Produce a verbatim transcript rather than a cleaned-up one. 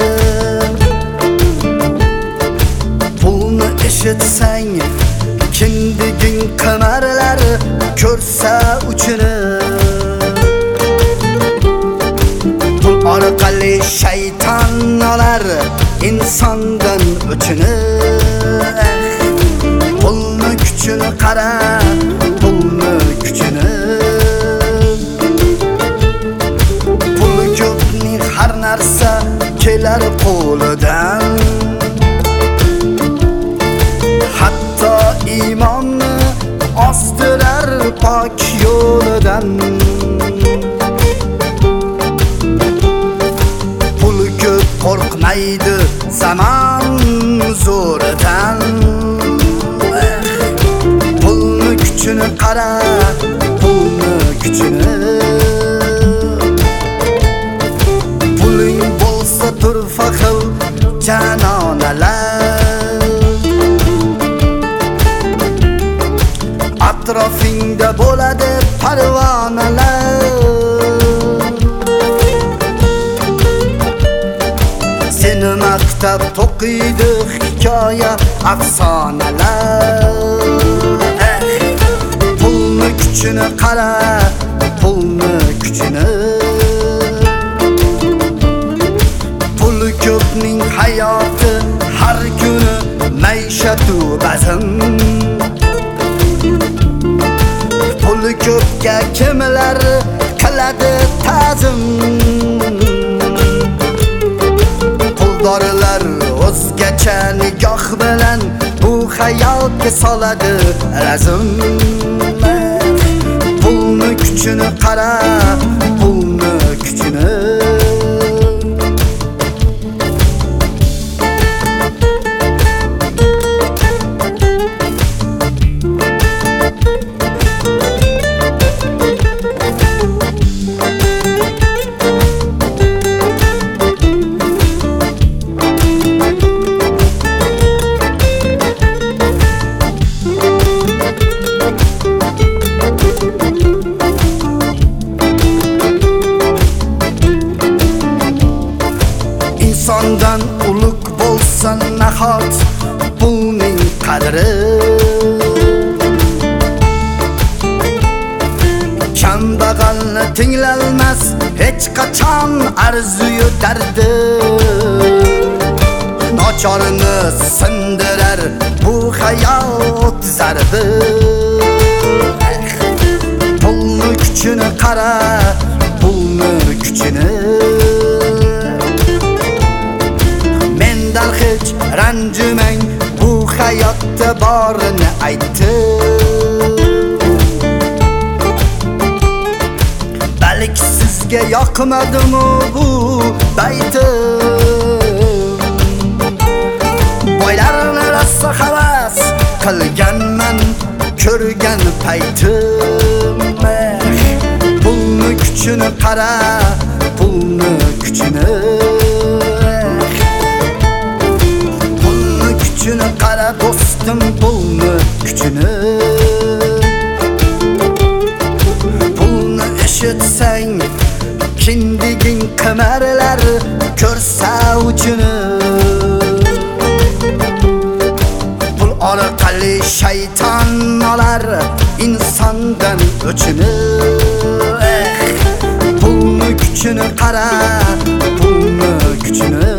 Pulni eshitsang kindiging qimarlar, ko'rsa uchini. Pul orqali shayton olar insondan o'chini. Pulni kuchini qara, pulni kuchini. Puli ko'pning har narsa kelar qo'lidan. Hatto iymonni ostirar pok yo'lidan. Puli ko'p qo'rqmaydi zamon zo'ridan. Pulni kuchini qara, pulni kuchini. Puling bo'lsa turfa qil janonalar. Atrofingda bo'ladi parvonalar. Seni maktab to'qiydi hikoya afsonalar. Pulni kuchini qara, pulni kuchini. Puli ko'pning hayoti har kuni maishatu bazm. Puli ko'pga kimlar qiladi ta'zim. Puldorlar o'zgacha nigoh bilan bu hayotga soladi razm. Pulni kuchini qara, pulni kuchini. Insondan ulug' bo'lsa nahot pulning qadri. Kambag'alni tinglalmas hech qachon arzu dardi. Nochorni sindirar bu hayot zarbi. Pulni kuchini qara, pulni kuchini. Mendan hech ranjimang, bu hayotda borini aytdi. Balki sizga yoqmadimi bu baytim. Boylarni rosa havas qilganman ko'rgan paytim. Pulni kuchini qara, pulni kuchini. Pulni kuchini qara do'stim, pulni kuchini. Pulni eshitsang kindiging qimarlar, ko'rsa uchini. Pul orqali shayton olar insondan o'chini. Pulni kuchini qara, pulni kuchini.